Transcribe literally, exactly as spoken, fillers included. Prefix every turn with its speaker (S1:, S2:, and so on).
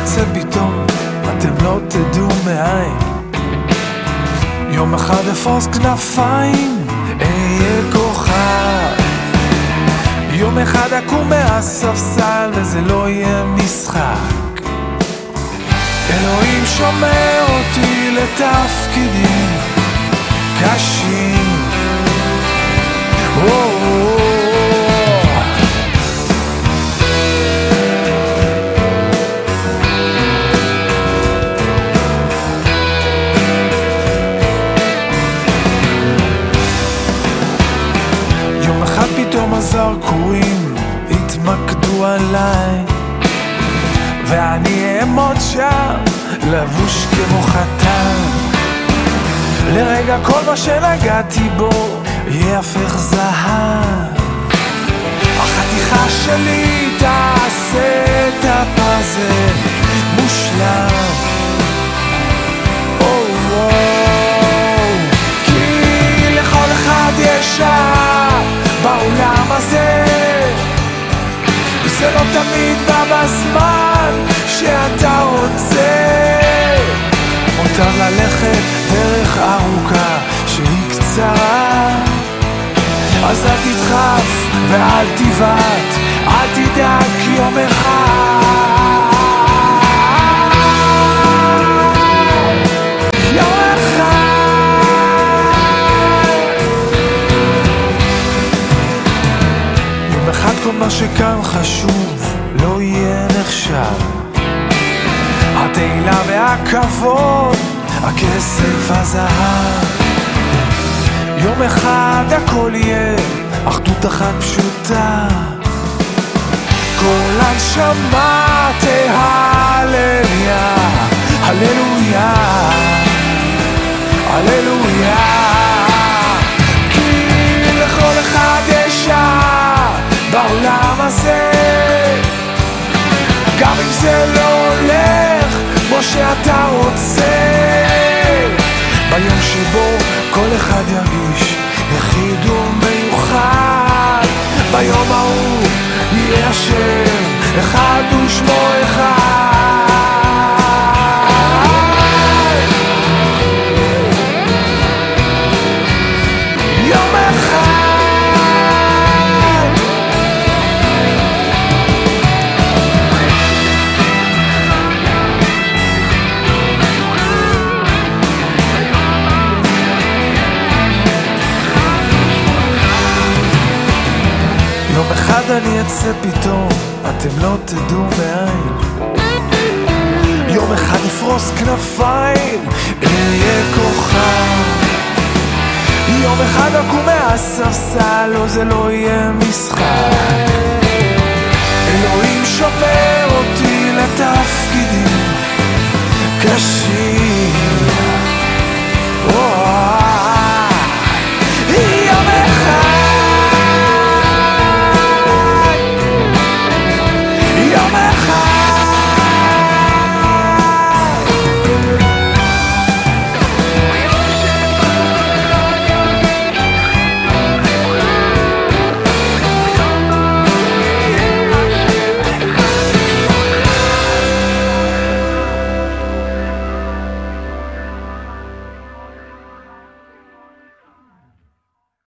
S1: אצא פתאום, אתם לא תדעו מאין. יום אחד אפרוס כנפיים, אהיה כוכב. יום אחד אקום מהספסל וזה לא יהיה משחק. אלוהים שומר אותי לתפקידים קשים. יום אחד פתאום הזרקורים התמקדו עליי, ואני אעמוד שם לבוש כמו חתן. לרגע כל מה שנגעתי בו יהפך זהב. החתיכה שלי תעשה את הפאזל מושלם. או וואו, כי לכל אחד יש שעה בעולם הזה. זה לא תמיד בא בזמן שאתה רוצה. מותר ללכת דרך ארוכה שהיא קצרה, אז אל תדחף ואל תיבט, אל תדאג יום אחד. יום אחד יום אחד כל מה שכאן חשוב לא יהיה נחשב. התהילה והכבוד, הכסף, הזהב. יום אחד הכל יהיה אחדות אחת פשוטה. כל הנשמה תהלליה, הללויה, הללויה. כי לכל אחד יש שעה בעולם הזה, גם אם זה לא הולך כמו שאתה רוצה. ביום שבו כל אחד ירגיש יחיד ומיוחד, ביום ההוא יהיה השם אחד ושמו אחד. יום אחד יום אחד אני אצא פתאום, אתם לא תדעו מאין. יום אחד אפרוס כנפיים, אהיה כוכב. יום אחד אקום מהספסל, לא זה לא יהיה משחק. אלוהים שומר אותי לתפקידים